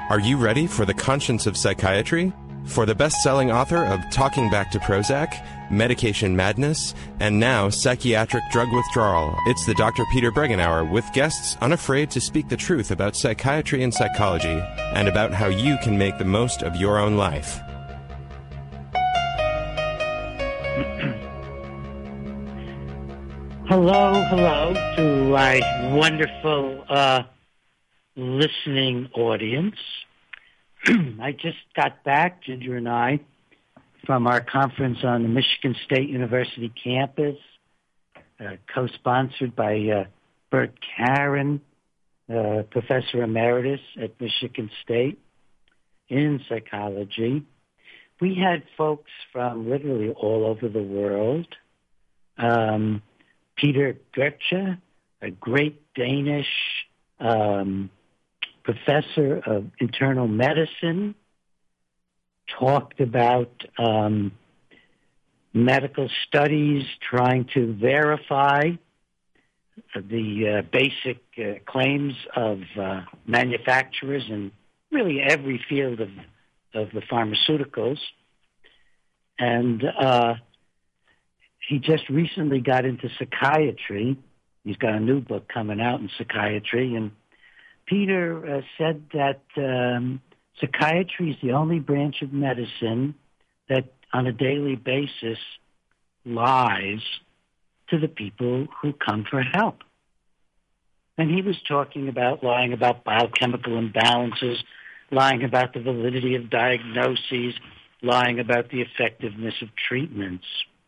Are you ready for the conscience of psychiatry? For the best-selling author of Talking Back to Prozac, Medication Madness, and now Psychiatric Drug Withdrawal, it's the Dr. Peter Breggin Hour with guests unafraid to speak the truth about psychiatry and psychology and about how you can make the most of your own life. Hello to my wonderful listening audience. I just got back, Ginger and I, from our conference on the Michigan State University campus, co-sponsored by Bert Karen, Professor Emeritus at Michigan State in psychology. We had folks from literally all over the world. Peter Goethe, a great Danish professor of internal medicine, talked about medical studies trying to verify the basic claims of manufacturers in really every field of the pharmaceuticals. And he just recently got into psychiatry. He's got a new book coming out in psychiatry, and Peter said that psychiatry is the only branch of medicine that on a daily basis lies to the people who come for help. And he was talking about lying about biochemical imbalances, lying about the validity of diagnoses, lying about the effectiveness of treatments.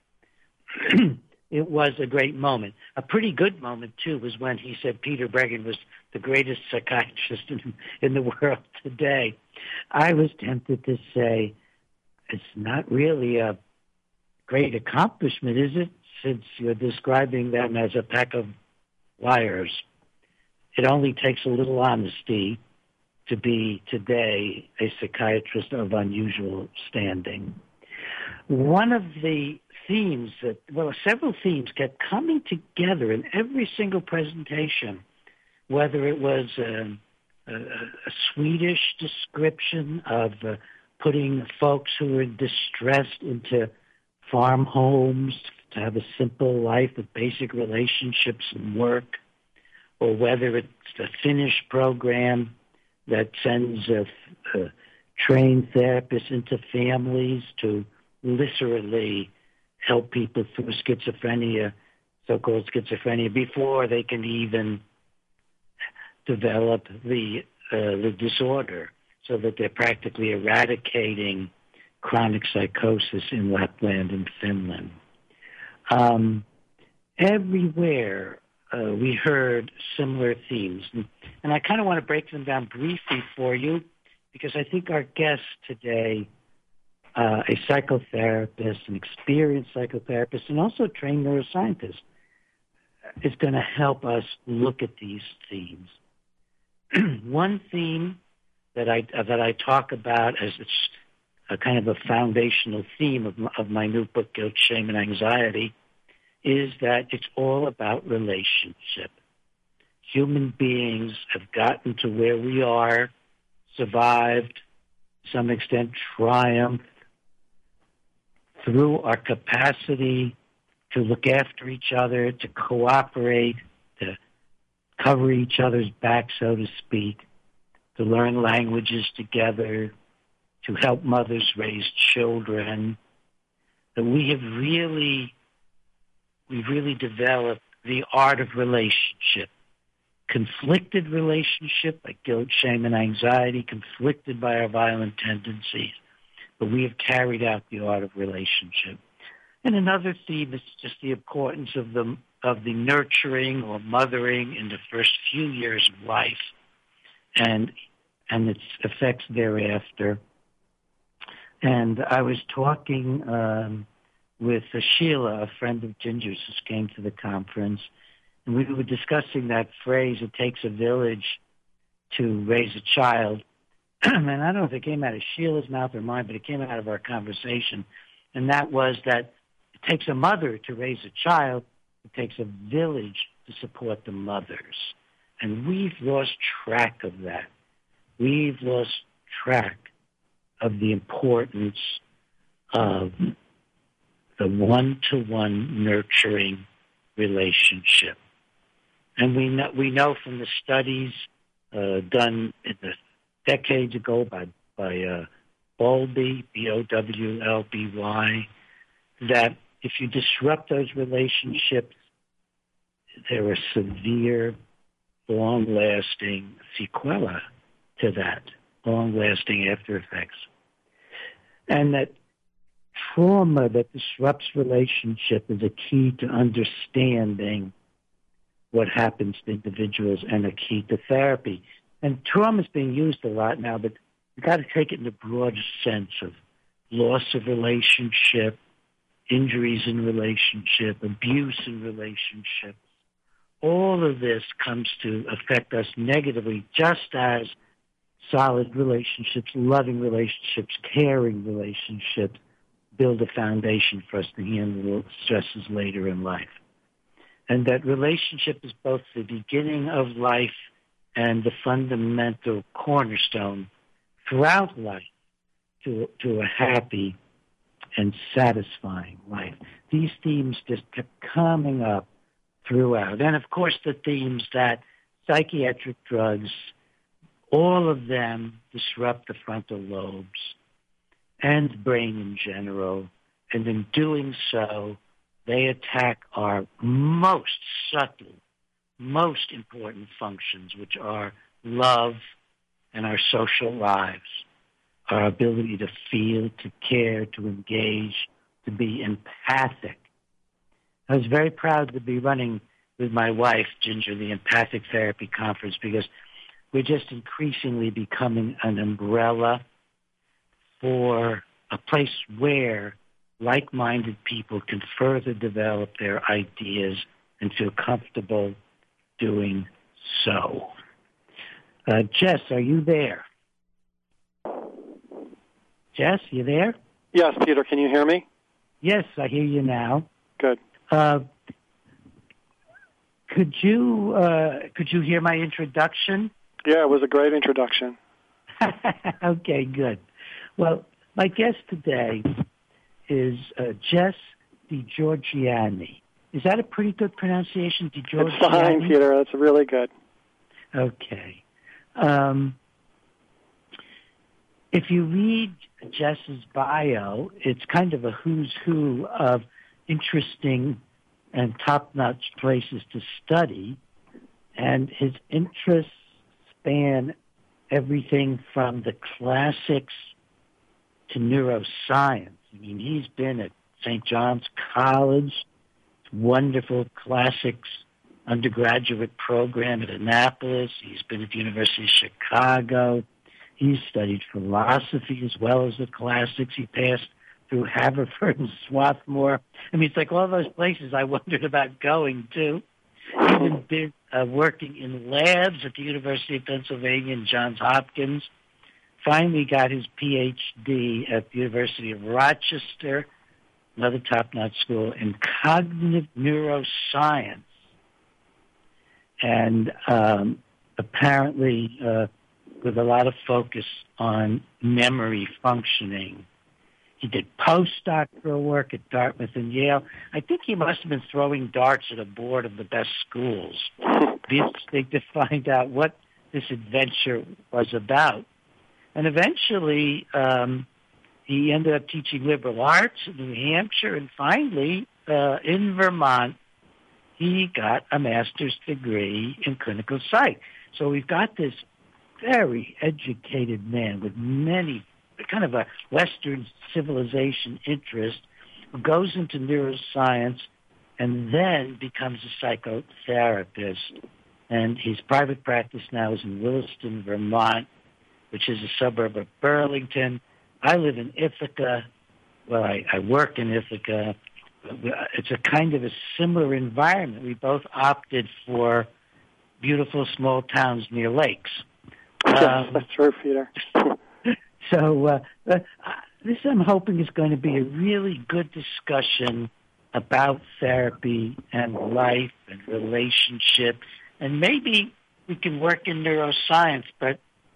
It was a great moment. A pretty good moment, too, was when he said Peter Breggin was the greatest psychiatrist in the world today. I was tempted to say, it's not really a great accomplishment, is it, since you're describing them as a pack of liars? It only takes a little honesty to be today a psychiatrist of unusual standing. One of the themes several themes kept coming together in every single presentation, whether it was a Swedish description of putting folks who were distressed into farm homes to have a simple life with basic relationships and work, or whether it's a Finnish program that sends trained therapists into families to literally help people through schizophrenia, so-called schizophrenia, before they can even develop the disorder, so that they're practically eradicating chronic psychosis in Lapland and Finland. Everywhere we heard similar themes. And I kind of want to break them down briefly for you, because I think our guest today, a psychotherapist, an experienced psychotherapist, and also a trained neuroscientist, is going to help us look at these themes. One theme that I talk about as it's a kind of a foundational theme of my new book, Guilt, Shame, and Anxiety, is that it's all about relationship. Human beings have gotten to where we are, survived, to some extent triumphed, through our capacity to look after each other, to cooperate, to cover each other's back, so to speak, to learn languages together, to help mothers raise children. That we've really developed the art of relationship. Conflicted relationship, like guilt, shame, and anxiety, conflicted by our violent tendencies. But we have carried out the art of relationship. And another theme is just the importance of the nurturing or mothering in the first few years of life, and its effects thereafter. And I was talking with Sheila, a friend of Ginger's who came to the conference, and we were discussing that phrase, it takes a village to raise a child. And I don't know if it came out of Sheila's mouth or mine, but it came out of our conversation. And that was that it takes a mother to raise a child. It takes a village to support the mothers. And we've lost track of that. We've lost track of the importance of the one-to-one nurturing relationship. And we know from the studies done in the decades ago by Bowlby, Bowlby, that if you disrupt those relationships, there are severe, long-lasting sequela to that, long-lasting after effects. And that trauma that disrupts relationship is a key to understanding what happens to individuals and a key to therapy. And trauma is being used a lot now, but you've got to take it in the broader sense of loss of relationship, injuries in relationship, abuse in relationships. All of this comes to affect us negatively, just as solid relationships, loving relationships, caring relationships build a foundation for us to handle stresses later in life. And that relationship is both the beginning of life and the fundamental cornerstone throughout life to a happy and satisfying life. These themes just kept coming up throughout. And, of course, the themes that psychiatric drugs, all of them disrupt the frontal lobes and the brain in general. And in doing so, they attack our most subtle, most important functions, which are love and our social lives, our ability to feel, to care, to engage, to be empathic. I was very proud to be running with my wife, Ginger, the Empathic Therapy Conference, because we're just increasingly becoming an umbrella for a place where like-minded people can further develop their ideas and feel comfortable doing so. Jess, are you there? Jess, you there? Yes, Peter, can you hear me? Yes, I hear you now. Good. Could you hear my introduction? Yeah, it was a great introduction. Okay, good. Well, my guest today is Jess DiGiorgiani. Is that a pretty good pronunciation, DiGiorgiani? It's fine, Peter. That's really good. Okay. If you read Jess's bio, it's kind of a who's who of interesting and top-notch places to study, and his interests span everything from the classics to neuroscience. I mean, he's been at St. John's College, wonderful classics undergraduate program at Annapolis. He's been at the University of Chicago. He's studied philosophy as well as the classics. He passed through Haverford and Swarthmore. I mean, it's like all those places I wondered about going to. Even been working in labs at the University of Pennsylvania and Johns Hopkins. Finally got his Ph.D. at the University of Rochester, another top-notch school, in cognitive neuroscience. And apparently with a lot of focus on memory functioning. He did postdoctoral work at Dartmouth and Yale. I think he must have been throwing darts at a board of the best schools. It'd be interesting to find out what this adventure was about. And eventually, he ended up teaching liberal arts in New Hampshire, and finally, in Vermont, he got a master's degree in clinical psych. So we've got this very educated man with many kind of a Western civilization interest who goes into neuroscience and then becomes a psychotherapist. And his private practice now is in Williston, Vermont, which is a suburb of Burlington. I live in Ithaca. Well, I work in Ithaca. It's a kind of a similar environment. We both opted for beautiful small towns near lakes. Yes, that's true, Peter. So this, I'm hoping, is going to be a really good discussion about therapy and life and relationships. And maybe we can work in neuroscience, but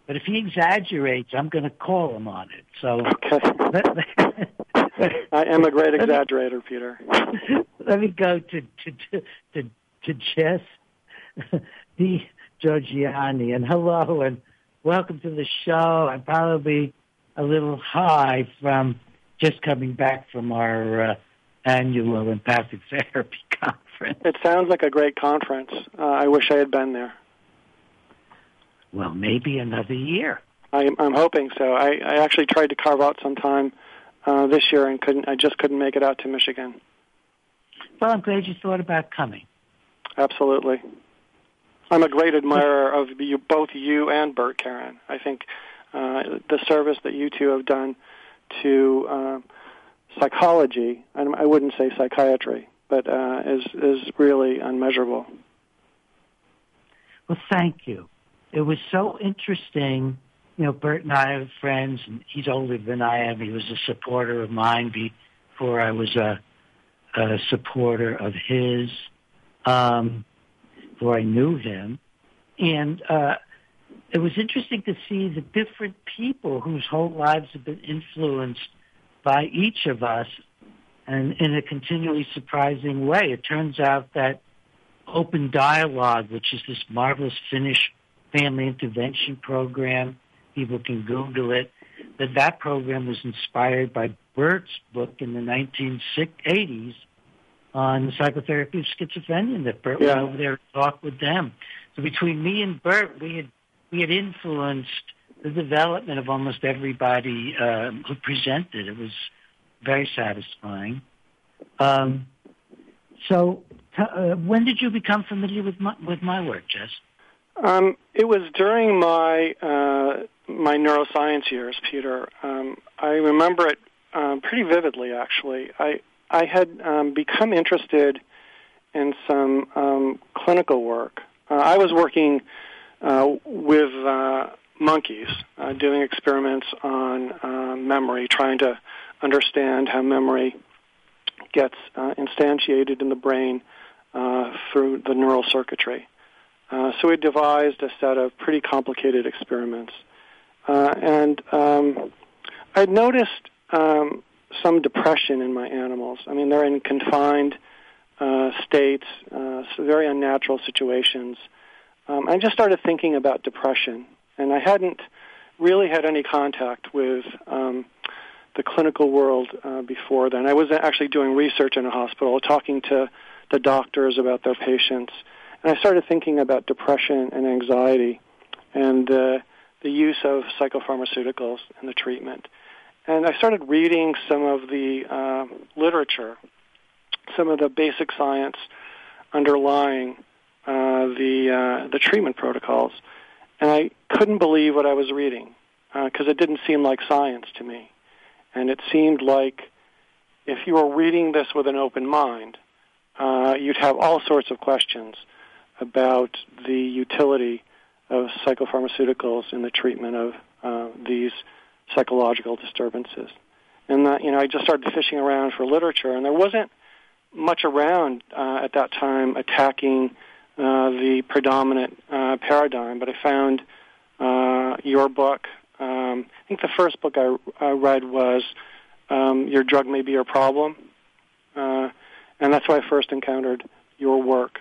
But if he exaggerates, I'm going to call him on it. So, okay. I am a great exaggerator, Peter. Let me go to Jess D. Georgiani, and hello and welcome to the show. I'm probably a little high from just coming back from our annual empathic therapy conference. It sounds like a great conference. I wish I had been there. Well, maybe another year. I'm hoping so. I actually tried to carve out some time this year and couldn't. I just couldn't make it out to Michigan. Well, I'm glad you thought about coming. Absolutely. I'm a great admirer of both you and Bert, Karen. I think the service that you two have done to psychology, and I wouldn't say psychiatry, but is really unmeasurable. Well, thank you. It was so interesting. You know, Bert and I are friends, and he's older than I am. He was a supporter of mine before I was a supporter of his, before I knew him. And it was interesting to see the different people whose whole lives have been influenced by each of us, and in a continually surprising way. It turns out that Open Dialogue, which is this marvelous Finnish family intervention program, people can Google it, that program was inspired by Bert's book in the 1980s on the psychotherapy of schizophrenia, and that Bert went over there and talked with them. So between me and Bert, we had influenced the development of almost everybody who presented. It was very satisfying. So when did you become familiar with my work, Jess? It was during my my neuroscience years, Peter. I remember it pretty vividly, actually. I had become interested in some clinical work. I was working with monkeys, doing experiments on memory, trying to understand how memory gets instantiated in the brain through the neural circuitry. So we devised a set of pretty complicated experiments. And I'd noticed some depression in my animals. I mean, they're in confined states, so very unnatural situations. I just started thinking about depression, and I hadn't really had any contact with the clinical world before then. I was actually doing research in a hospital, talking to the doctors about their patients, and I started thinking about depression and anxiety and the use of psychopharmaceuticals in the treatment. And I started reading some of the literature, some of the basic science underlying the treatment protocols, and I couldn't believe what I was reading because it didn't seem like science to me. And it seemed like if you were reading this with an open mind, you'd have all sorts of questions about the utility of psychopharmaceuticals in the treatment of these psychological disturbances. And I just started fishing around for literature, and there wasn't much around at that time attacking the predominant paradigm, but I found your book. I think the first book I read was Your Drug May Be Your Problem, and that's why I first encountered your work.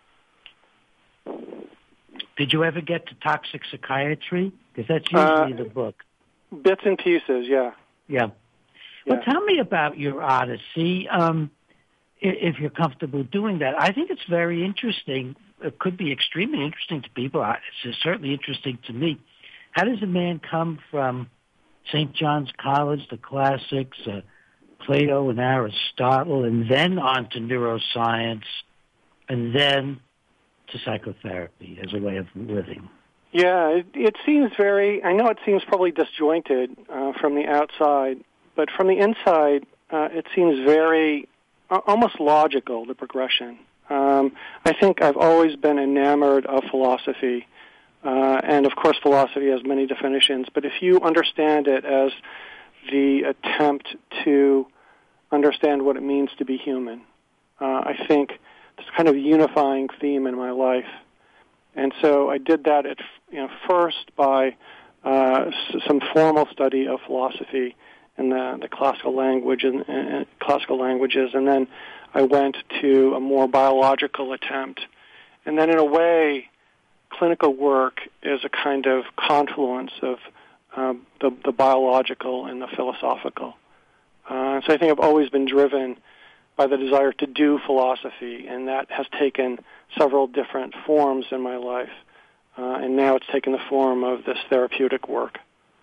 Did you ever get to Toxic Psychiatry? Because that's usually the book. Bits and pieces, yeah. Yeah. Well, tell me about your odyssey, if you're comfortable doing that. I think it's very interesting. It could be extremely interesting to people. It's certainly interesting to me. How does a man come from St. John's College, the classics, Plato and Aristotle, and then on to neuroscience, and then to psychotherapy as a way of living? Yeah, it seems I know it seems probably disjointed from the outside, but from the inside, it seems very, almost logical, the progression. I think I've always been enamored of philosophy, and of course philosophy has many definitions, but if you understand it as the attempt to understand what it means to be human, I think it's kind of a unifying theme in my life. And so I did that first by some formal study of philosophy and the classical language and classical languages, and then I went to a more biological attempt. And then in a way, clinical work is a kind of confluence of the biological and the philosophical. So I think I've always been driven by the desire to do philosophy, and that has taken several different forms in my life. And now it's taken the form of this therapeutic work.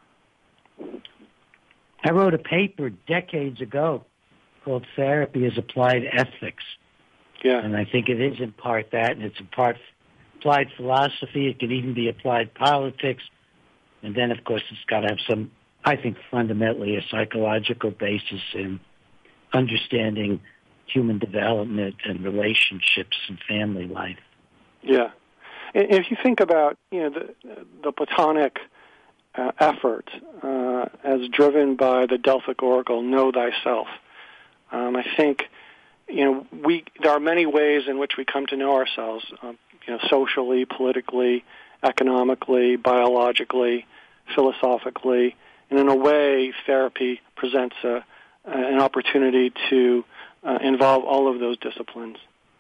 I wrote a paper decades ago called Therapy as Applied Ethics. Yeah. And I think it is in part that, and it's in part applied philosophy. It could even be applied politics. And then, of course, it's got to have some, I think, fundamentally a psychological basis in understanding human development and relationships and family life. Yeah. If you think about, the Platonic effort as driven by the Delphic Oracle, know thyself, I think, there are many ways in which we come to know ourselves, socially, politically, economically, biologically, philosophically, and in a way, therapy presents an opportunity to involve all of those disciplines.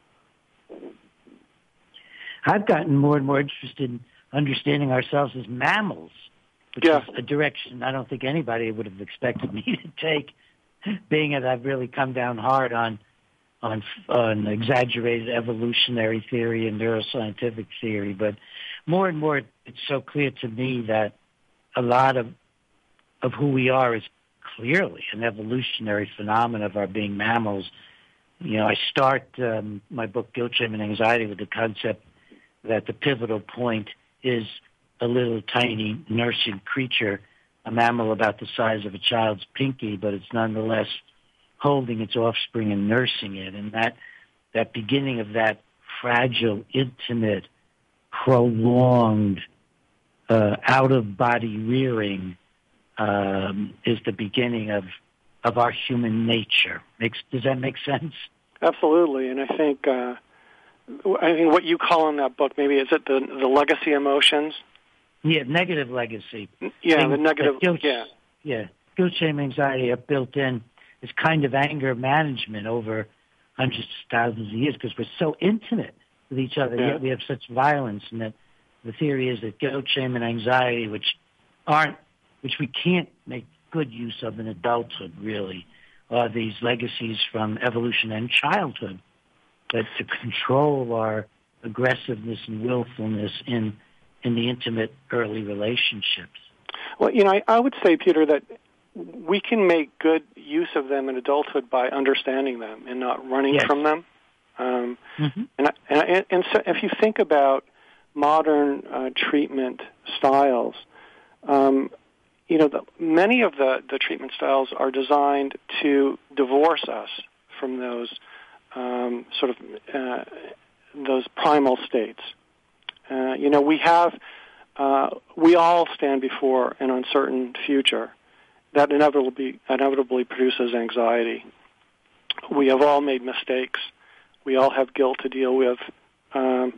I've gotten more and more interested in understanding ourselves as mammals, which is a direction I don't think anybody would have expected me to take, being that I've really come down hard on exaggerated evolutionary theory and neuroscientific theory. But more and more, it's so clear to me that a lot of who we are is clearly an evolutionary phenomenon of our being mammals. I start my book, Guilt, Shame, and Anxiety, with the concept that the pivotal point is a little tiny nursing creature, a mammal about the size of a child's pinky, but it's nonetheless holding its offspring and nursing it. And that beginning of that fragile, intimate, prolonged, out-of-body rearing is the beginning of our human nature. Does that make sense? Absolutely. And I think what you call in that book, maybe, is it the legacy emotions? Yeah, negative legacy. Yeah, the negative, guilt, shame, anxiety are built in as kind of anger management over hundreds of thousands of years because we're so intimate with each other, yet we have such violence. And that the theory is that guilt, shame, and anxiety, which we can't make good use of in adulthood, really, are these legacies from evolution and childhood, that to control our aggressiveness and willfulness in the intimate early relationships. Well, I would say, Peter, that we can make good use of them in adulthood by understanding them and not running from them. And so if you think about modern treatment styles, many of the treatment styles are designed to divorce us from those those primal states. We all stand before an uncertain future that inevitably produces anxiety. We have all made mistakes. We all have guilt to deal with. I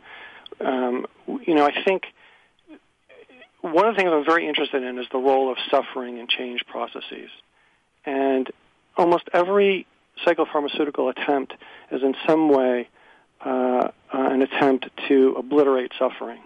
think one of the things I'm very interested in is the role of suffering in change processes. And almost every psychopharmaceutical attempt is in some way an attempt to obliterate suffering.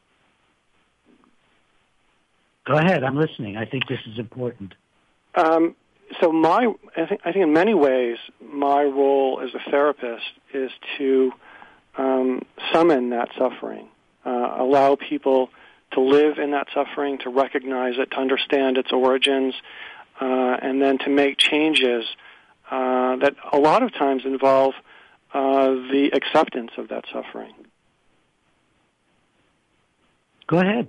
Go ahead, I'm listening. I think this is important. I think in many ways, my role as a therapist is to summon that suffering, allow people to live in that suffering, to recognize it, to understand its origins, and then to make changes that a lot of times involve the acceptance of that suffering. Go ahead.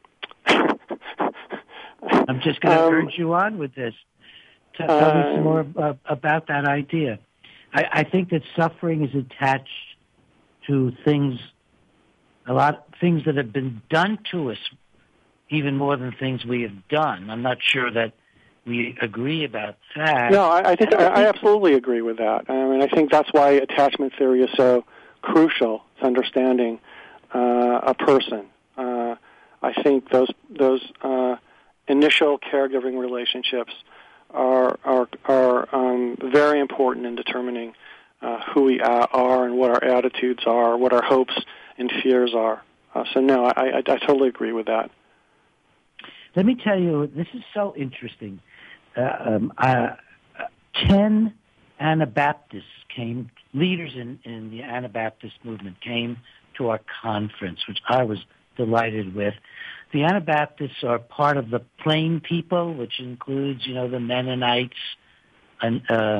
I'm just going to urge you on with this. Tell me some more about that idea. I think that suffering is attached to things that have been done to us, even more than things we have done. I'm not sure that we agree about that. No, I think I absolutely agree with that. I think that's why attachment theory is so crucial to understanding a person. I think those initial caregiving relationships are very important in determining who we are and what our attitudes are, what our hopes and fears are. So no, I totally agree with that. Let me tell you, this is so interesting. 10 Anabaptists came, leaders in the Anabaptist movement came to our conference, which I was delighted with. The Anabaptists are part of the Plain People, which includes, the Mennonites and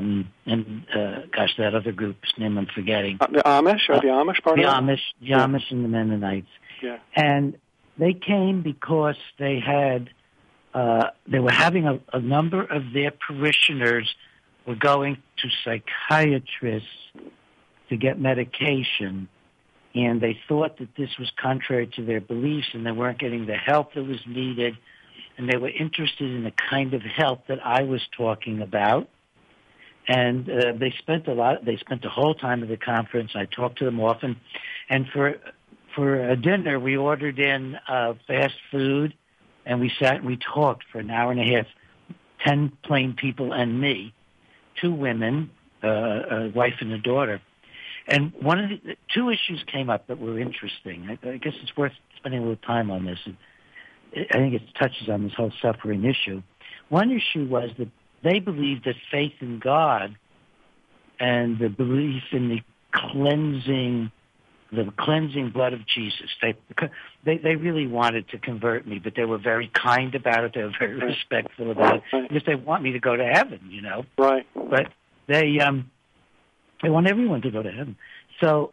that other group's name I'm forgetting. The Amish, or the Amish part the of it? The Amish and the Mennonites. Yeah. And they came because they were having a number of their parishioners were going to psychiatrists to get medication, and they thought that this was contrary to their beliefs, and they weren't getting the help that was needed, and they were interested in the kind of help that I was talking about. And they spent the whole time at the conference. I talked to them often, and for a dinner we ordered in fast food, and we sat and we talked for an hour and a half. 10 Plain People and me, 2 women, a wife and a daughter. And one of the 2 issues came up that were interesting. I guess it's worth spending a little time on this. I think it touches on this whole suffering issue. One issue was that they believed that faith in God and the belief in the cleansing blood of Jesus. They really wanted to convert me, but they were very kind about it. They were very respectful about it because they want me to go to heaven, Right. But they want everyone to go to heaven. So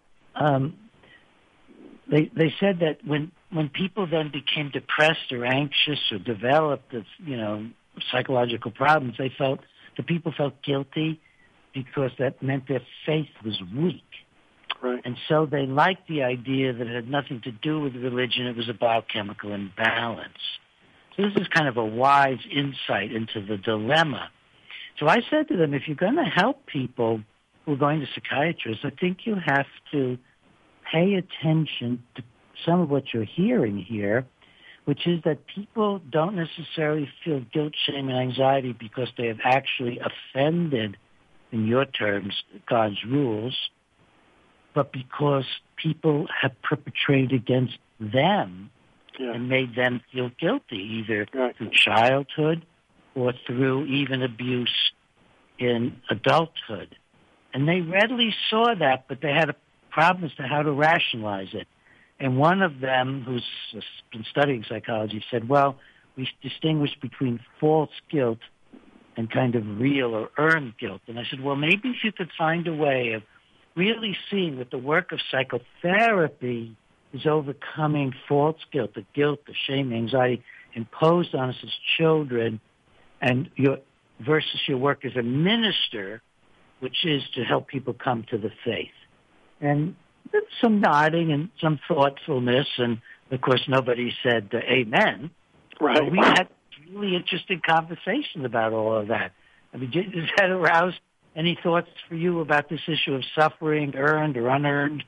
they said that when people then became depressed or anxious or developed psychological problems, the people felt guilty because that meant their faith was weak. Right. And so they liked the idea that it had nothing to do with religion. It was a biochemical imbalance. So this is kind of a wise insight into the dilemma. So I said to them, if you're going to help people who are going to psychiatrists, I think you have to pay attention to some of what you're hearing here, which is that people don't necessarily feel guilt, shame, and anxiety because they have actually offended, in your terms, God's rules, but because people have perpetrated against them and made them feel guilty, either through childhood or through even abuse in adulthood. And they readily saw that, but they had a problem as to how to rationalize it. And one of them, who's been studying psychology, said, well, we distinguish between false guilt and kind of real or earned guilt. And I said, well, maybe if you could find a way of really seeing that the work of psychotherapy is overcoming false guilt, the shame, the anxiety imposed on us as children, and versus your work as a minister, which is to help people come to the faith. And there's some nodding and some thoughtfulness, and of course nobody said amen. Right. But we had really interesting conversation about all of that. I mean, does that arouse any thoughts for you about this issue of suffering, earned or unearned?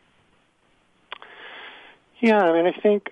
Yeah, I mean, I think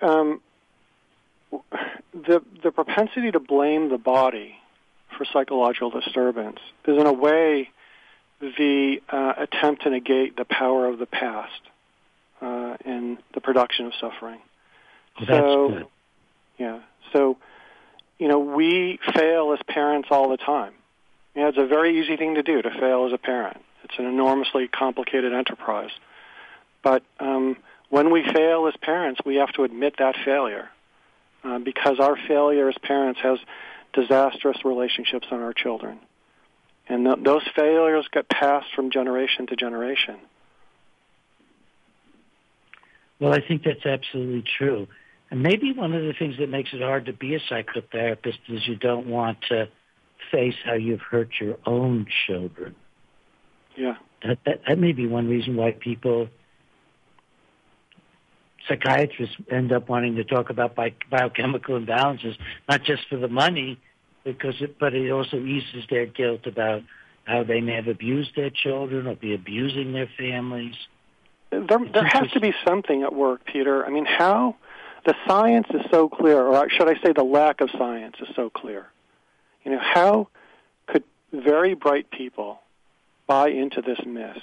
the propensity to blame the body for psychological disturbance is, in a way, the attempt to negate the power of the past in the production of suffering. Well, that's good. Yeah. So, we fail as parents all the time. It's a very easy thing to do, to fail as a parent. It's an enormously complicated enterprise. But when we fail as parents, we have to admit that failure because our failure as parents has disastrous relationships on our children. And those failures get passed from generation to generation. Well, I think that's absolutely true. And maybe one of the things that makes it hard to be a psychotherapist is you don't want to face how you've hurt your own children. Yeah. That may be one reason why psychiatrists end up wanting to talk about biochemical imbalances, not just for the money, but it also eases their guilt about how they may have abused their children or be abusing their families. There has to be something at work, Peter. I mean, how the science is so clear, or should I say the lack of science is so clear. How could very bright people buy into this myth?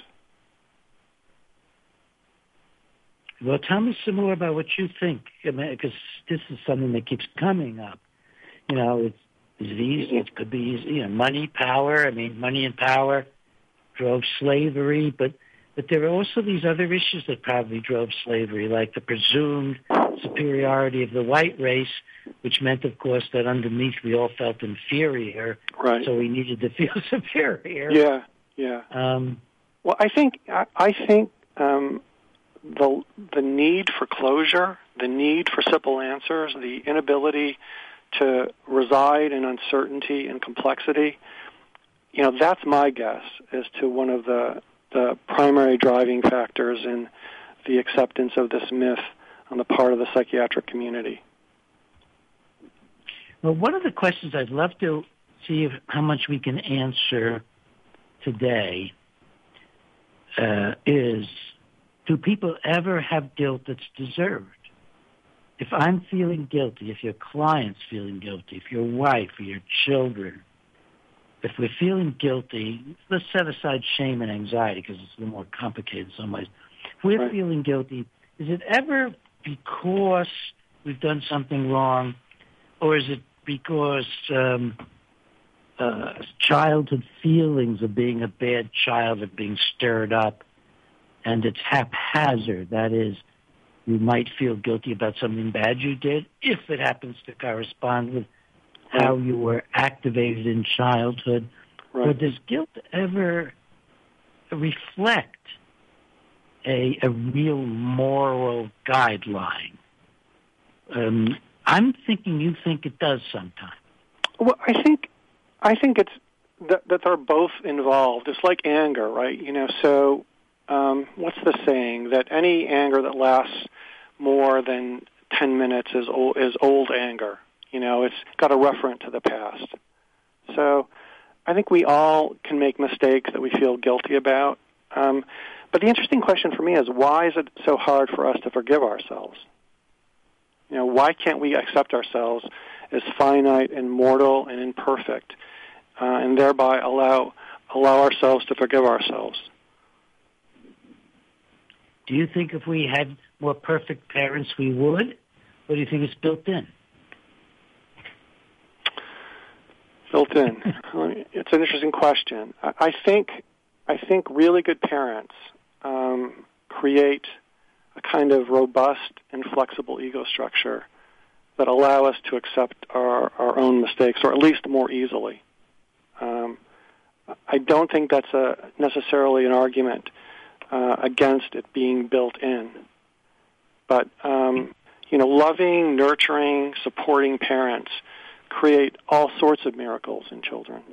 Well, tell me some more about what you think, because this is something that keeps coming up. It's easy. It could be easy. Money, power. Money and power drove slavery, but there are also these other issues that probably drove slavery, like the presumed superiority of the white race, which meant, of course, that underneath we all felt inferior. Right. So we needed to feel superior. Yeah. Well, I think the need for closure, the need for simple answers, the inability to reside in uncertainty and complexity, that's my guess as to one of the primary driving factors in the acceptance of this myth on the part of the psychiatric community. Well, one of the questions I'd love to see how much we can answer today is, do people ever have guilt that's deserved? If I'm feeling guilty, if your client's feeling guilty, if your wife or your children, if we're feeling guilty, let's set aside shame and anxiety because it's a little more complicated in some ways. If we're feeling guilty, is it ever because we've done something wrong, or is it because childhood feelings of being a bad child are being stirred up and it's haphazard? That is, you might feel guilty about something bad you did if it happens to correspond with how you were activated in childhood. Right. But does guilt ever reflect a real moral guideline? I'm thinking you think it does sometimes. Well, I think it's that they're both involved. It's like anger, right? So what's the saying? That any anger that lasts more than 10 minutes is old anger. It's got a referent to the past. So I think we all can make mistakes that we feel guilty about. But the interesting question for me is, why is it so hard for us to forgive ourselves? Why can't we accept ourselves as finite and mortal and imperfect, and thereby allow ourselves to forgive ourselves? Do you think if we had more perfect parents we would? Or do you think it's built in? Built in. It's an interesting question. I think really good parents create a kind of robust and flexible ego structure that allow us to accept our own mistakes, or at least more easily. I don't think that's necessarily an argument against it being built in. But, loving, nurturing, supporting parents create all sorts of miracles in children.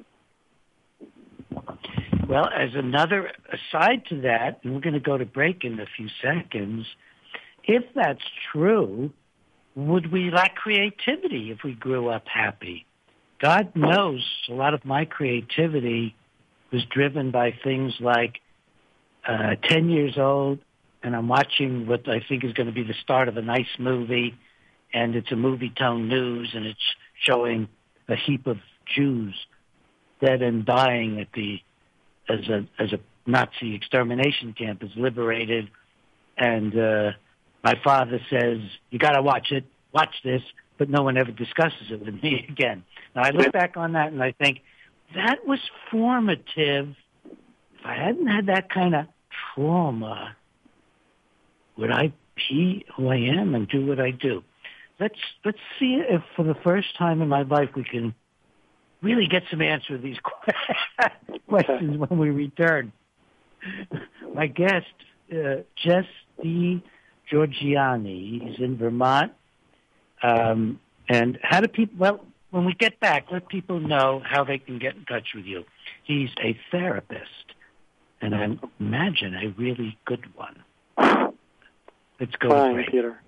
Well, as another aside to that, and we're going to go to break in a few seconds, if that's true, would we lack creativity if we grew up happy? God knows a lot of my creativity was driven by things like 10 years old, and I'm watching what I think is going to be the start of a nice movie, and it's a movie-tone news, and it's showing a heap of Jews dead and dying as a Nazi extermination camp is liberated, and my father says, "You got to watch it, watch this," but no one ever discusses it with me again. Now I look back on that and I think that was formative. If I hadn't had that kind of trauma, would I be who I am and do what I do? Let's see if for the first time in my life we can really get some answer to these questions when we return. My guest, Jess D. Georgiani, he's in Vermont. And how do people, well, when we get back, let people know how they can get in touch with you. He's a therapist, and I imagine a really good one. Let's go. Fine, Peter.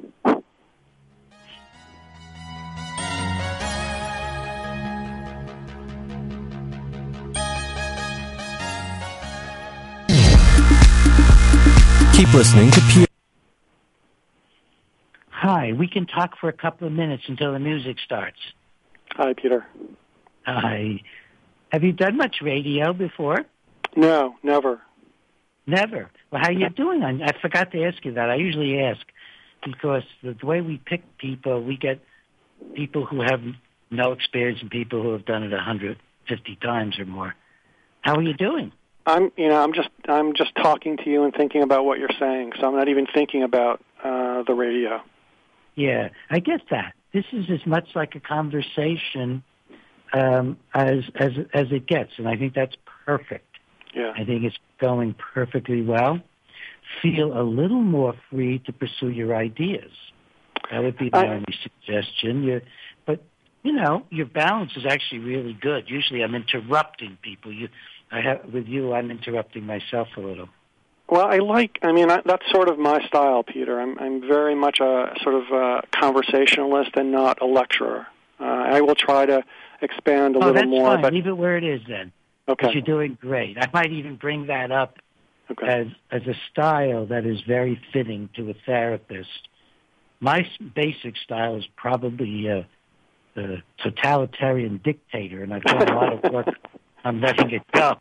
Keep listening to Peter. Hi, Okay, we can talk for a couple of minutes until the music starts. Hi, Peter. Hi. Have you done much radio before? No, never. Never. Well, how you doing? I forgot to ask you that. I usually ask because the way we pick people, we get people who have no experience and people who have done it 150 times or more. How are you doing? I'm just talking to you and thinking about what you're saying, so I'm not even thinking about the radio. Yeah, I get that. This is as much like a conversation as it gets, and I think that's perfect. Yeah. I think it's going perfectly well. Feel a little more free to pursue your ideas. That would be my only suggestion. But your balance is actually really good. Usually, I'm interrupting people. With you, I'm interrupting myself a little. Well, that's sort of my style, Peter. I'm very much a sort of a conversationalist and not a lecturer. I will try to expand a little more. Fine. But leave it where it is then. Okay. But you're doing great. I might even bring that up as a style that is very fitting to a therapist. My basic style is probably a totalitarian dictator, and I've done a lot of work on letting it go.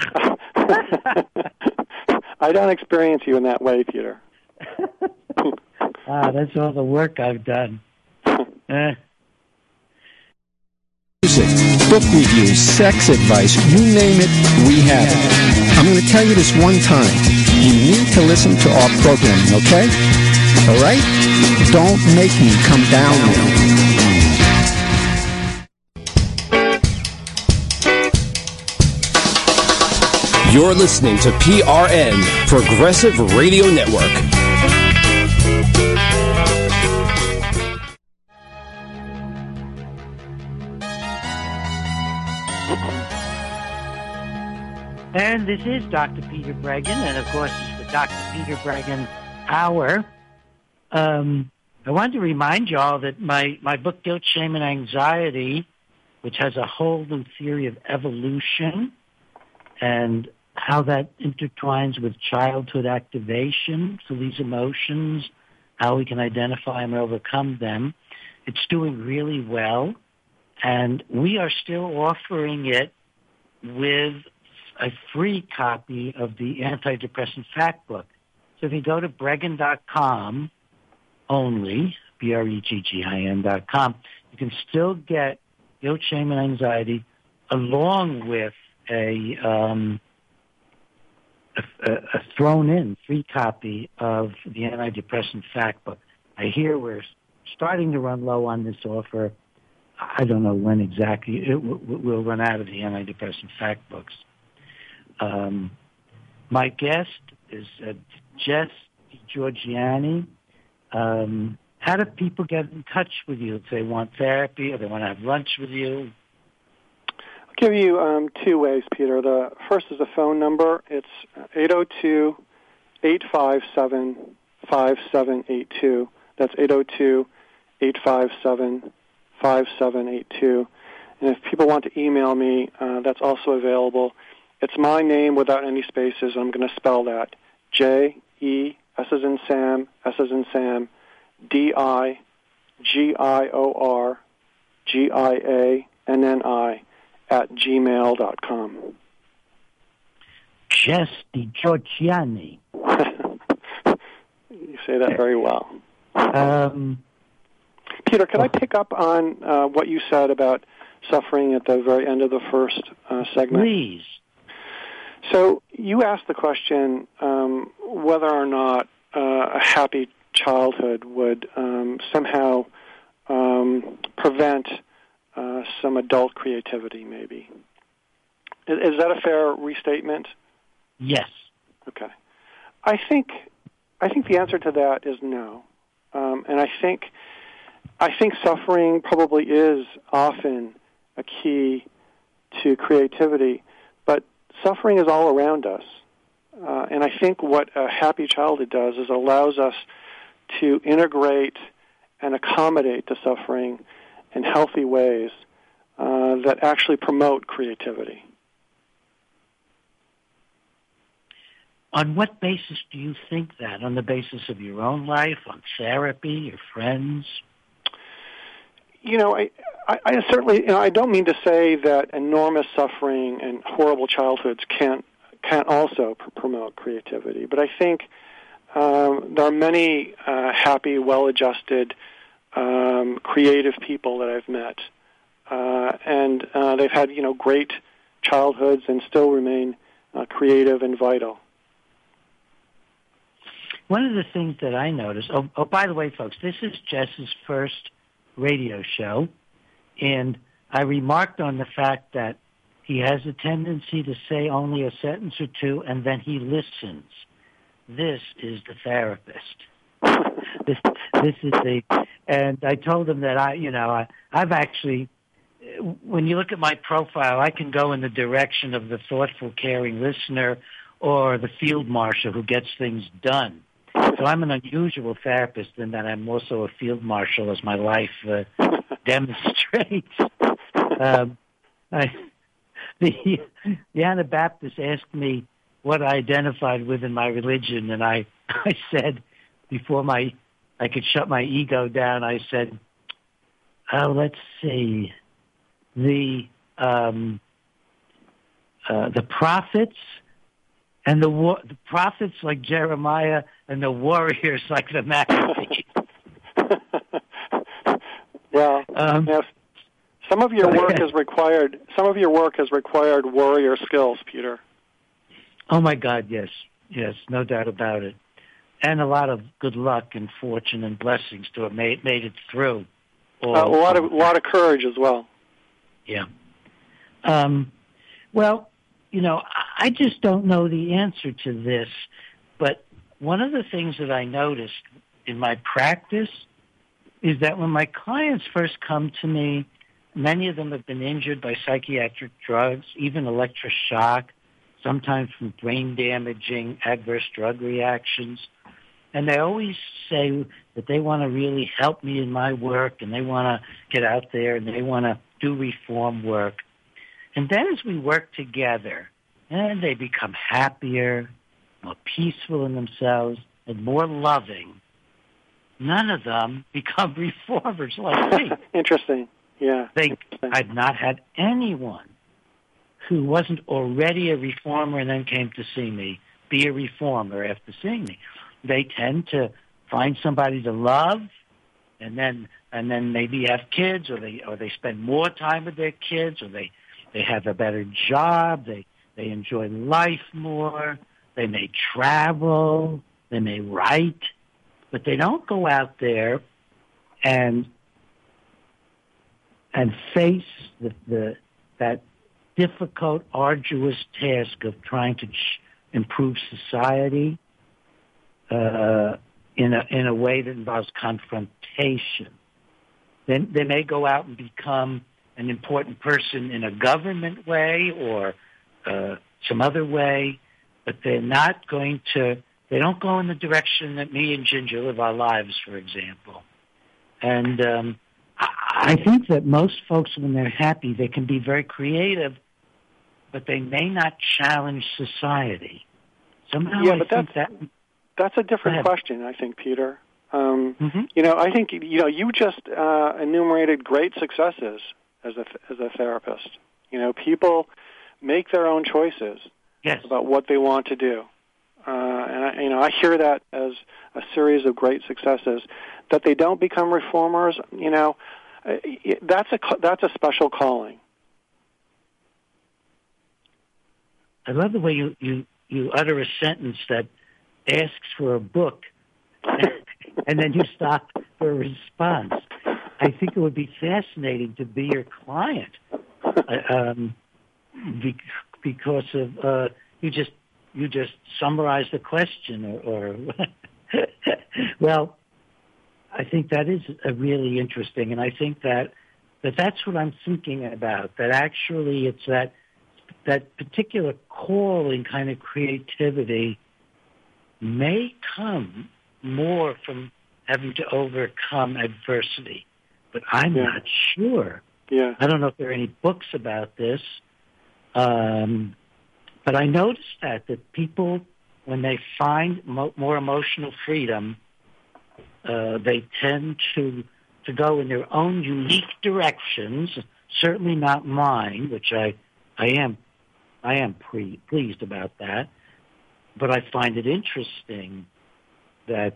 I don't experience you in that way, Peter. That's all the work I've done. Music, book reviews, sex advice, you name it, we have it. I'm going to tell you this one time. You need to listen to our programming, okay? All right? Don't make me come down there. You're listening to PRN, Progressive Radio Network. And this is Dr. Peter Breggin, and of course it's the Dr. Peter Breggin Hour. I wanted to remind you all that my book, Guilt, Shame, and Anxiety, which has a whole new theory of evolution and how that intertwines with childhood activation, so these emotions, how we can identify and overcome them. It's doing really well, and we are still offering it with a free copy of the Antidepressant Fact Book. So if you go to Breggin.com only, BREGGIN.com, you can still get Guilt, Shame, and Anxiety along with a thrown-in free copy of the Antidepressant Fact Book. I hear we're starting to run low on this offer. I don't know when exactly we'll run out of the Antidepressant Fact Books. My guest is Jess Georgiani. How do people get in touch with you if they want therapy or they want to have lunch with you? I'll give you two ways, Peter. The first is a phone number. It's 802-857-5782. That's 802-857-5782. And if people want to email me, that's also available. It's my name without any spaces. I'm going to spell that. J-E, S as in Sam, S as in Sam, DIGIORGIANNI @gmail.com. Jess Georgiani. You say that very well. Peter, can I pick up on what you said about suffering at the very end of the first segment? Please. So you asked the question whether or not a happy childhood would somehow prevent some adult creativity, maybe. Is that a fair restatement? Yes. Okay. I think the answer to that is no, and I think suffering probably is often a key to creativity, but suffering is all around us, and I think what a happy childhood does is it allows us to integrate and accommodate the suffering in healthy ways that actually promote creativity. On what basis do you think that? On the basis of your own life, on therapy, your friends? I certainly, I don't mean to say that enormous suffering and horrible childhoods can't also promote creativity, but I think there are many happy, well-adjusted, creative people that I've met, and they've had great childhoods and still remain creative and vital. One of the things that I noticed, by the way, folks, this is Jess's first radio show, and I remarked on the fact that he has a tendency to say only a sentence or two, and then he listens. This is the therapist. This is and I told him that I've actually, when you look at my profile, I can go in the direction of the thoughtful, caring listener or the field marshal who gets things done. So I'm an unusual therapist in that I'm also a field marshal, as my life demonstrates. The Anabaptist asked me what I identified with in my religion, and I said, before I could shut my ego down, I said, let's see, the prophets, and the prophets like Jeremiah, and the warriors like the Maccabees. Well, some of your work has required warrior skills, Peter. Oh my God, yes, no doubt about it, and a lot of good luck and fortune and blessings to have made it through. A lot of courage as well. Yeah. Well, I just don't know the answer to this, but one of the things that I noticed in my practice is that when my clients first come to me, many of them have been injured by psychiatric drugs, even electroshock, sometimes from brain-damaging adverse drug reactions. And they always say that they want to really help me in my work, and they want to get out there, and they want to do reform work. And then as we work together, and they become happier, more peaceful in themselves, and more loving, none of them become reformers like me. Interesting. Yeah. I've not had anyone who wasn't already a reformer and then came to see me be a reformer after seeing me. They tend to find somebody to love, and then maybe have kids, or they spend more time with their kids, or they have a better job, they enjoy life more, they may travel, they may write, but they don't go out there and face that difficult, arduous task of trying to improve society in a way that involves confrontation. Then they may go out and become an important person in a government way or some other way, but they don't go in the direction that me and Ginger live our lives, for example. And I think that most folks, when they're happy, they can be very creative, but they may not challenge society. Somehow I think that's a different question, I think, Peter. I think you just enumerated great successes as a therapist. People make their own choices about what they want to do, and I hear that as a series of great successes. That they don't become reformers, that's a special calling. I love the way you utter a sentence that asks for a book, and then you stop for a response. I think it would be fascinating to be your client, because of you just summarized the question, or well, I think that is really interesting, and I think that's what I'm thinking about. That actually, it's that particular calling kind of creativity may come more from having to overcome adversity, but I'm not sure. Yeah. I don't know if there are any books about this, but I noticed that people, when they find more emotional freedom, they tend to go in their own unique directions. Certainly not mine, which I am pleased about that. But I find it interesting that's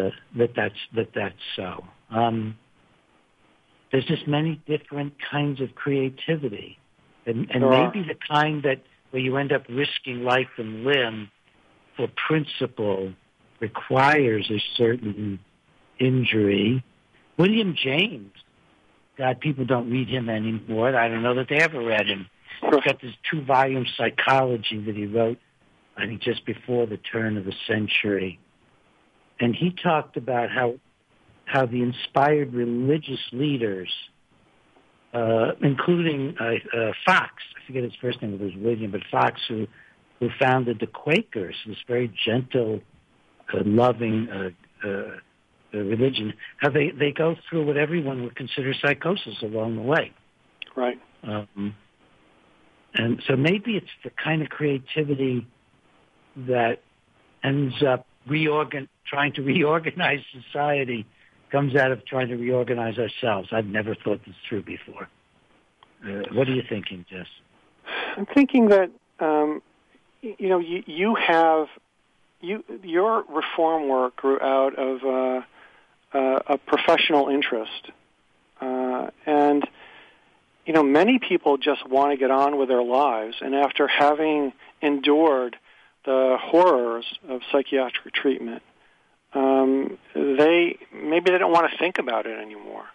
so. There's just many different kinds of creativity, and maybe the kind that where you end up risking life and limb for principle requires a certain injury. William James, God, people don't read him anymore. I don't know that they ever read him. He's got this 2-volume Psychology that he wrote, I think, just before the turn of the century. And he talked about how the inspired religious leaders, including Fox, I forget his first name, it was William, but Fox, who founded the Quakers, this very gentle, loving religion, how they go through what everyone would consider psychosis along the way. Right. And so maybe it's the kind of creativity that ends up trying to reorganize society, comes out of trying to reorganize ourselves. I've never thought this through before. What are you thinking, Jess? I'm thinking that your reform work grew out of a professional interest, and many people just want to get on with their lives, and after having endured the horrors of psychiatric treatment, they don't want to think about it anymore.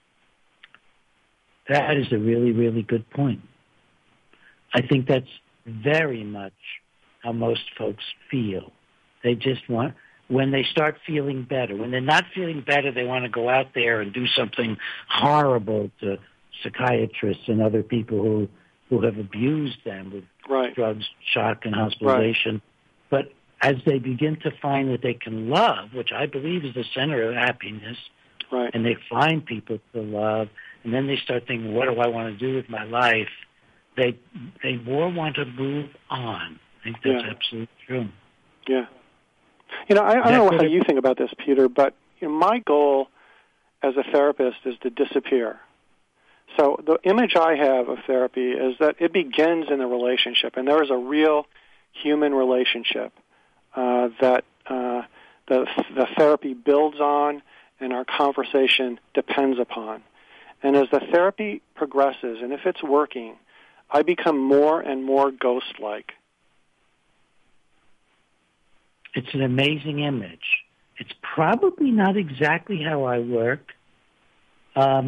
That is a really, really good point. I think that's very much how most folks feel. They just want, when they start feeling better, when they're not feeling better, they want to go out there and do something horrible to psychiatrists and other people who have abused them with drugs, shock, and hospitalization. Right. But as they begin to find that they can love, which I believe is the center of happiness, right, and they find people to love, and then they start thinking, what do I want to do with my life? They more want to move on. I think that's absolutely true. Yeah. I don't know how you think about this, Peter, but my goal as a therapist is to disappear. So the image I have of therapy is that it begins in the relationship, and there is a real human relationship that the therapy builds on and our conversation depends upon. And as the therapy progresses, and if it's working, I become more and more ghost-like. It's an amazing image. It's probably not exactly how I work. As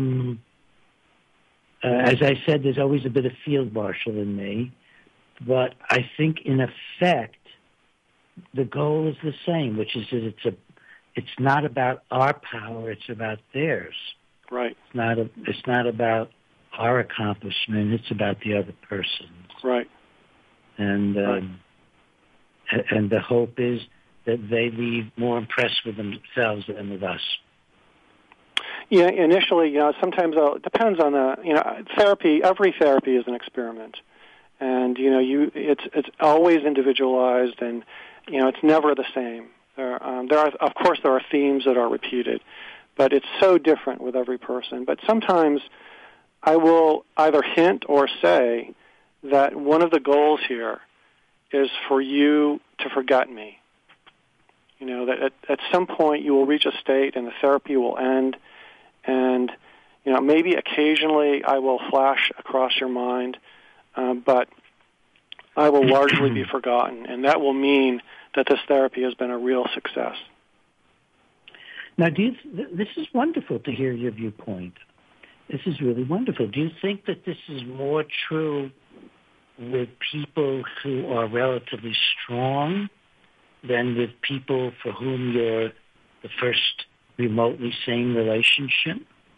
I said, there's always a bit of field marshal in me. But I think, in effect, the goal is the same, which is that it's not about our power, it's about theirs. Right. It's not about our accomplishment, it's about the other person's. Right. And and the hope is that they leave more impressed with themselves than with us. Yeah, initially, sometimes it depends on therapy. Every therapy is an experiment, and it's always individualized, and it's never the same. There are themes that are repeated, but it's so different with every person. But sometimes I will either hint or say that one of the goals here is for you to forget me. That at some point you will reach a state and the therapy will end, and maybe occasionally I will flash across your mind, but I will largely be forgotten, and that will mean that this therapy has been a real success. Now, this is wonderful to hear your viewpoint. This is really wonderful. Do you think that this is more true with people who are relatively strong than with people for whom you're the first remotely sane relationship?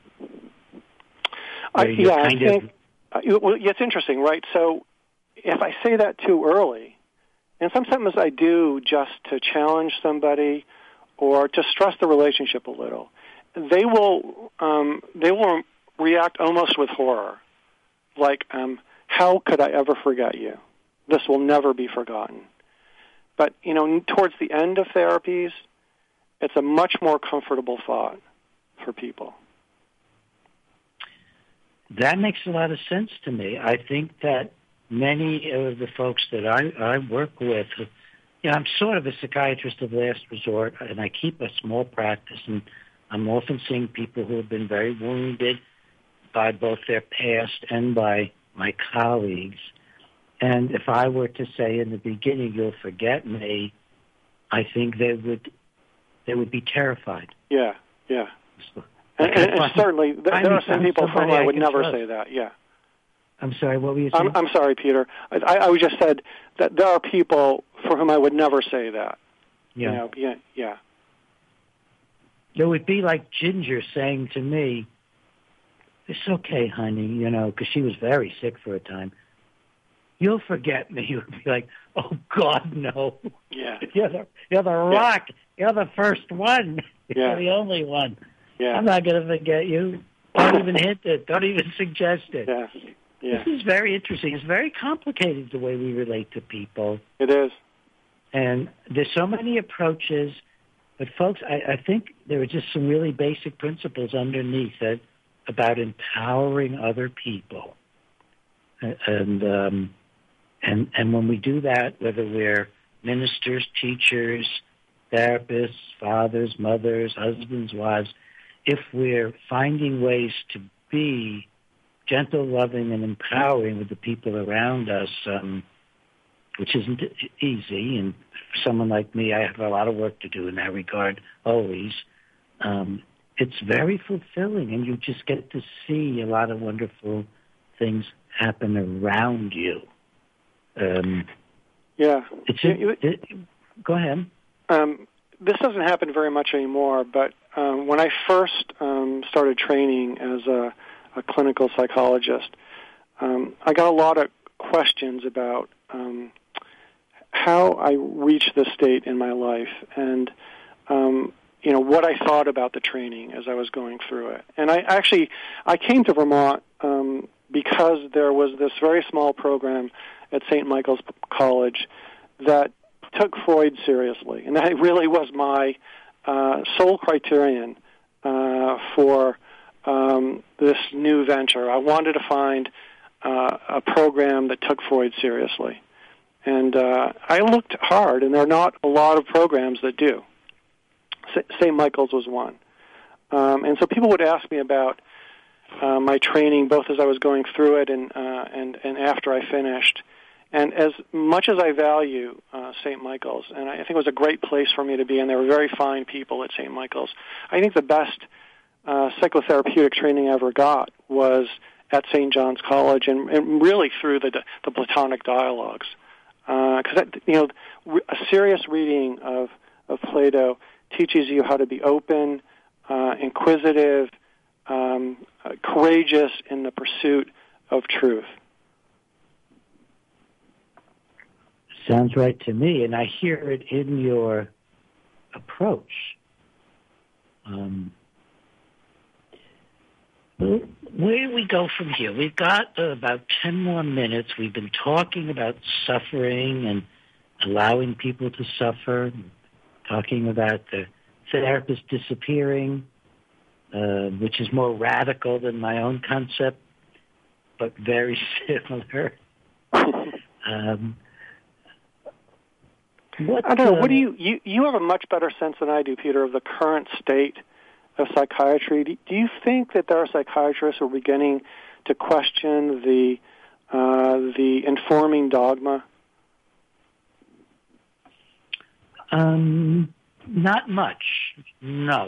It's interesting, right? So if I say that too early, and sometimes I do just to challenge somebody or to stress the relationship a little, they will react almost with horror, like, how could I ever forget you? This will never be forgotten. But, towards the end of therapies, it's a much more comfortable thought for people. That makes a lot of sense to me. I think that many of the folks that I work with, I'm sort of a psychiatrist of last resort, and I keep a small practice, and I'm often seeing people who have been very wounded by both their past and by my colleagues. And if I were to say in the beginning, you'll forget me, I think they would be terrified. Yeah. And certainly, there are some people for whom I would never say that, yeah. I'm sorry, what were you saying? I'm sorry, Peter. I just said that there are people for whom I would never say that. Yeah. Yeah. It would be like Ginger saying to me, it's okay, honey, because she was very sick for a time. You'll forget me. You would be like, oh, God, no. Yeah. You're the rock. You're the first one. Yeah. You're the only one. Yeah. I'm not going to forget you. Don't even hint it. Don't even suggest it. Yeah. This is very interesting. It's very complicated the way we relate to people. It is. And there's so many approaches. But, folks, I think there are just some really basic principles underneath it about empowering other people. And when we do that, whether we're ministers, teachers, therapists, fathers, mothers, husbands, wives, if we're finding ways to be gentle, loving, and empowering with the people around us, which isn't easy, and for someone like me, I have a lot of work to do in that regard always, it's very fulfilling, and you just get to see a lot of wonderful things happen around you. Go ahead. This doesn't happen very much anymore, but when I first started training as a clinical psychologist, I got a lot of questions about how I reached this state in my life and what I thought about the training as I was going through it. And I came to Vermont because there was this very small program at St. Michael's College that took Freud seriously, and that really was my sole criterion for this new venture. I wanted to find a program that took Freud seriously, and I looked hard, and there are not a lot of programs that do. St. Michael's was one, and so people would ask me about my training, both as I was going through it and after I finished. And as much as I value St. Michael's, and I think it was a great place for me to be, and there were very fine people at St. Michael's, I think the best psychotherapeutic training I ever got was at St. John's College, and really through the Platonic dialogues. Because a serious reading of Plato teaches you how to be open, inquisitive, courageous in the pursuit of truth. Sounds right to me, and I hear it in your approach. Where do we go from here? We've got about 10 more minutes. We've been talking about suffering and allowing people to suffer, talking about the therapist disappearing, which is more radical than my own concept, but very similar. I don't know. What do you have a much better sense than I do, Peter, of the current state of psychiatry. Do you think that there are psychiatrists who are beginning to question the informing dogma? Not much. No.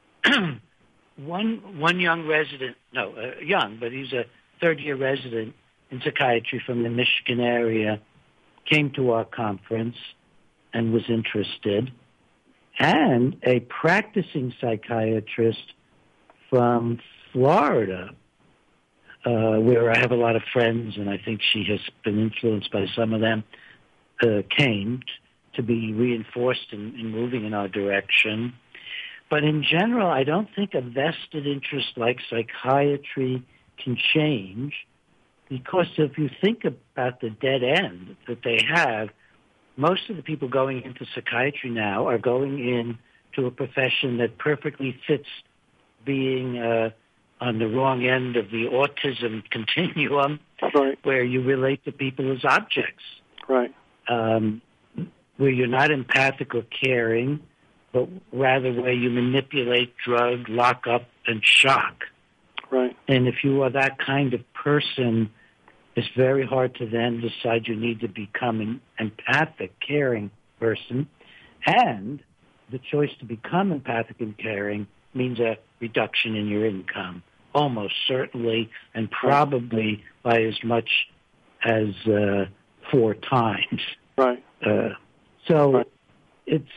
One young resident, young, but he's a third-year resident in psychiatry from the Michigan area, came to our conference and was interested, and a practicing psychiatrist from Florida, where I have a lot of friends, and I think she has been influenced by some of them, came to be reinforced in moving in our direction. But in general, I don't think a vested interest like psychiatry can change, because if you think about the dead end that they have, most of the people going into psychiatry now are going in to a profession that perfectly fits being on the wrong end of the autism continuum, right. where you relate to people as objects. Right. Where you're not empathic or caring, but rather where you manipulate, drug, lock up, and shock. Right. And if you are that kind of person, it's very hard to then decide you need to become an empathic, caring person. And the choice to become empathic and caring means a reduction in your income, almost certainly, and probably by as much as 4 times. Right. So it's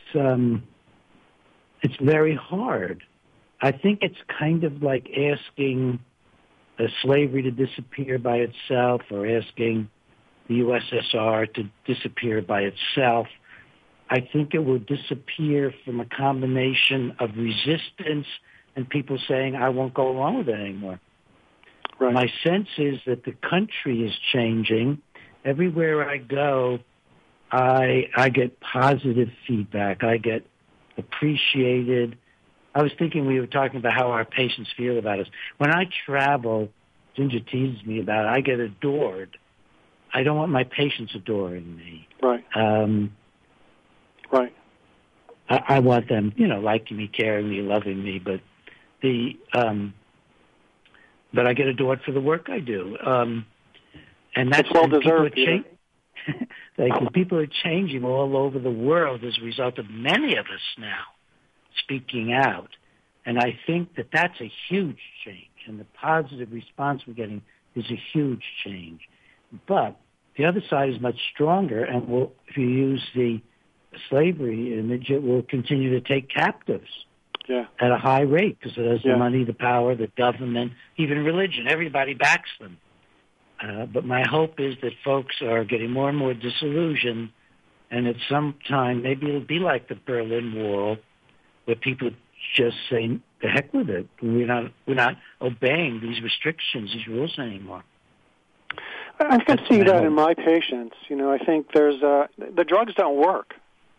very hard. I think it's kind of like asking slavery to disappear by itself, or asking the USSR to disappear by itself. I think it will disappear from a combination of resistance and people saying, I won't go along with it anymore. Right. My sense is that the country is changing. Everywhere I go, I get positive feedback. I get appreciated. I was thinking we were talking about how our patients feel about us. When I travel, Ginger teases me about it, I get adored. I don't want my patients adoring me. Right. Right. I want them, liking me, caring me, loving me, but but I get adored for the work I do. And that's well deserved. Thank you. People are changing all over the world as a result of many of us now speaking out. And I think that that's a huge change. And the positive response we're getting is a huge change. But the other side is much stronger, and if you use the slavery image, it will continue to take captives at a high rate because it has the money, the power, the government, even religion. Everybody backs them. But my hope is that folks are getting more and more disillusioned, and at some time, maybe it'll be like the Berlin Wall, where people just say, the heck with it. We're not obeying these restrictions, these rules anymore. I can see that in my patients. I think there's the drugs don't work.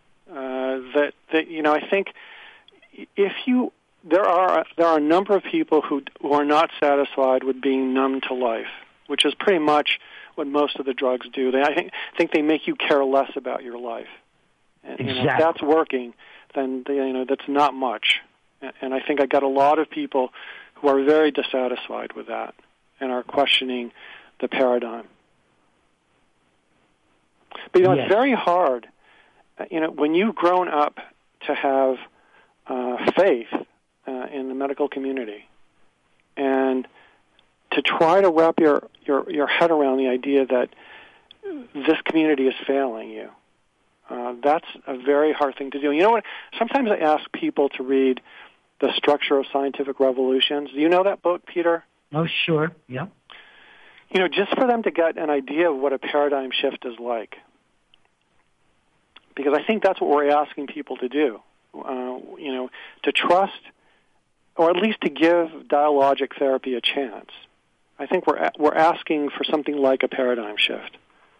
I think there are a number of people who are not satisfied with being numb to life, which is pretty much what most of the drugs do. I think they make you care less about your life. And exactly. If that's working, then that's not much. And I think I got a lot of people who are very dissatisfied with that and are questioning the paradigm. But it's very hard. When you've grown up to have faith in the medical community, and to try to wrap your head around the idea that this community is failing you, that's a very hard thing to do. You know what? Sometimes I ask people to read The Structure of Scientific Revolutions. Do you know that book, Peter? Oh, sure. Yeah. Just for them to get an idea of what a paradigm shift is like. Because I think that's what we're asking people to do, to trust, or at least to give dialogic therapy a chance. I think we're asking for something like a paradigm shift.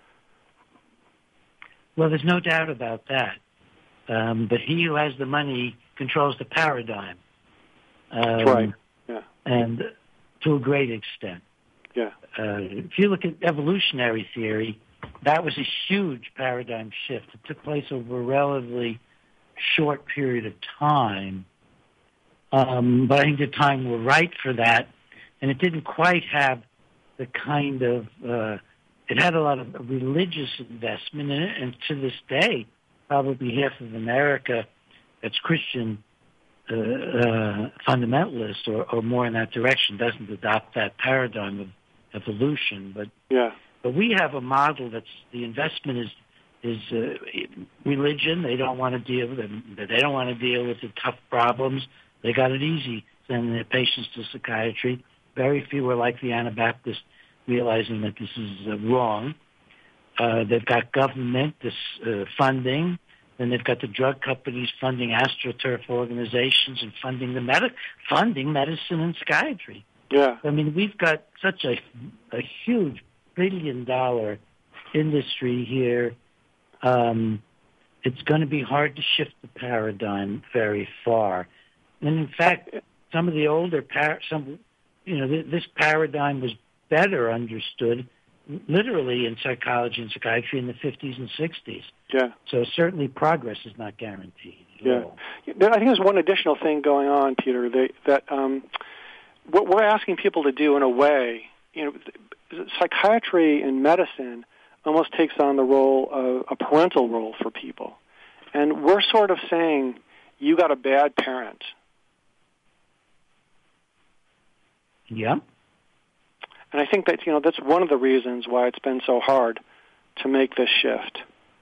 Well, there's no doubt about that. But he who has the money controls the paradigm. That's right. Yeah. And to a great extent. Yeah. If you look at evolutionary theory, that was a huge paradigm shift. It took place over a relatively short period of time. But I think the time were right for that. And it didn't quite have the kind of, it had a lot of religious investment in it. And to this day, probably half of America that's Christian fundamentalist or more in that direction doesn't adopt that paradigm of evolution. But we have a model that's the investment is religion. They don't want to deal with it. They don't want to deal with the tough problems. They got it easy sending their patients to psychiatry. Very few are like the Anabaptists, realizing that this is wrong. They've got government funding. Then they've got the drug companies funding AstroTurf organizations and funding medicine and psychiatry. Yeah. I mean, we've got such a huge $1 billion industry here, and it's going to be hard to shift the paradigm very far. And in fact, some of the older this paradigm was better understood literally in psychology and psychiatry in the 50s and 60s. Yeah. So certainly progress is not guaranteed at all. I think there's one additional thing going on, Peter, that what we're asking people to do in a way, psychiatry and medicine almost takes on the role of a parental role for people. And we're sort of saying, you got a bad parent. Yeah. And I think that, that's one of the reasons why it's been so hard to make this shift.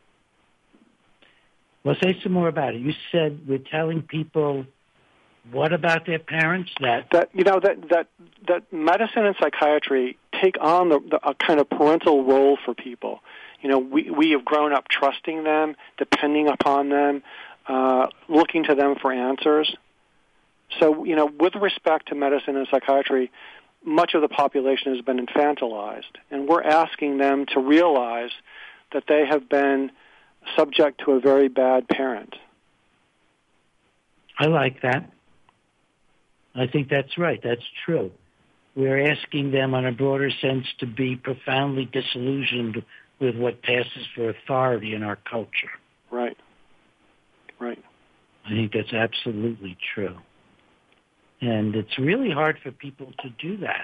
Well, say some more about it. You said we're telling people what about their parents? That medicine and psychiatry take on a kind of parental role for people. We have grown up trusting them, depending upon them, looking to them for answers. So, with respect to medicine and psychiatry, much of the population has been infantilized, and we're asking them to realize that they have been subject to a very bad parent. I like that. I think that's right. That's true. We're asking them, on a broader sense, to be profoundly disillusioned with what passes for authority in our culture. Right. I think that's absolutely true. And it's really hard for people to do that.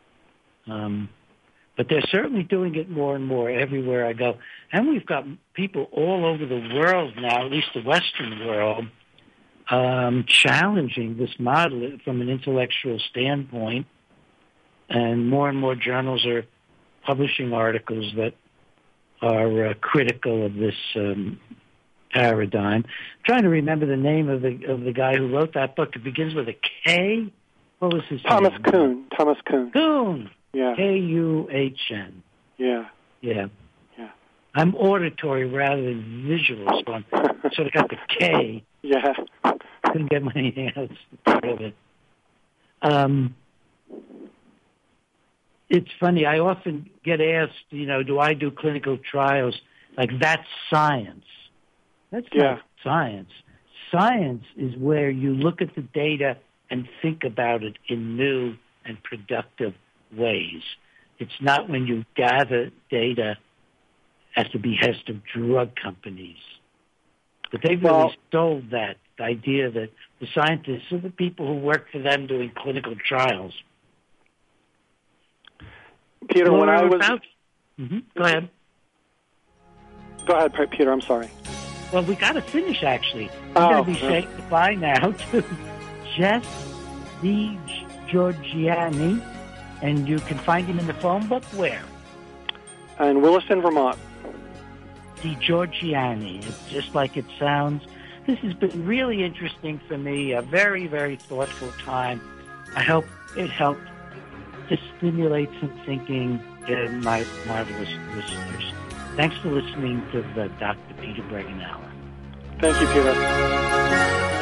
But they're certainly doing it more and more everywhere I go. And we've got people all over the world now, at least the Western world, challenging this model from an intellectual standpoint. And more journals are publishing articles that are critical of this paradigm. I'm trying to remember the name of the guy who wrote that book. It begins with a K. What was his name? Thomas Kuhn. Kuhn. Yeah. K-U-H-N. Yeah. I'm auditory rather than visual, so I sort of got the K. Yeah. Couldn't get my hands out of it. It's funny. I often get asked, do I do clinical trials? Like, that's science. That's not science. Science is where you look at the data and think about it in new and productive ways. It's not when you gather data at the behest of drug companies. But they've really stole that idea that the scientists are the people who work for them doing clinical trials. Peter, when I was... Go ahead. Go ahead, Peter, I'm sorry. Well, we got to finish, actually. I'm going to be saying goodbye now to Jess DiGiorgiani, and you can find him in the phone book where? In Williston, Vermont. DiGiorgiani. It's just like it sounds. This has been really interesting for me, a very, very thoughtful time. I hope it helped to stimulate some thinking in my marvelous listeners. Thanks for listening to the Dr. Peter Bregenauer. Thank you, Peter.